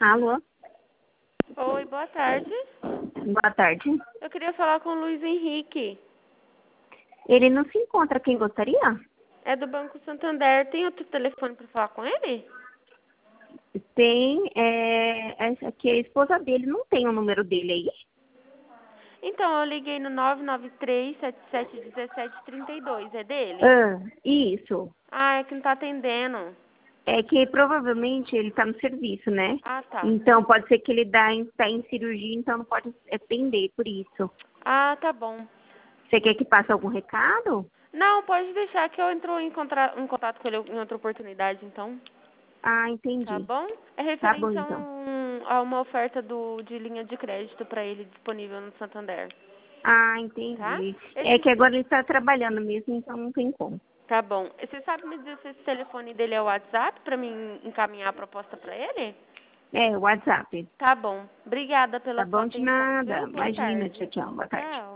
Alô? Oi, boa tarde. Boa tarde. Eu queria falar com o Luiz Henrique. Ele não se encontra. Quem gostaria? É do Banco Santander. Tem outro telefone para falar com ele? Tem. Essa aqui, a esposa dele não tem o número dele aí. Então, eu liguei no 993-771732. É dele? Isso. Ah, é que não tá atendendo. É que provavelmente ele está no serviço, né? Ah, tá. Então pode ser que ele está em cirurgia, então não pode atender por isso. Ah, tá bom. Você quer que passe algum recado? Não, pode deixar que eu entro em contato com ele em outra oportunidade, então. Ah, Tá entendi. bom? É Tá bom referente então. a uma oferta de linha de crédito para ele disponível no Santander. Ah, Tá? entendi. É Esse, que agora ele está trabalhando mesmo, então não tem como. tá bom. Você sabe me dizer se esse telefone dele é o WhatsApp para mim encaminhar a proposta para ele? É, WhatsApp. Tá bom. Obrigada Tá pela sua bom de atenção, nada. viu? Boa Imagina, tchau, tarde. tchau. Boa tarde. Tchau.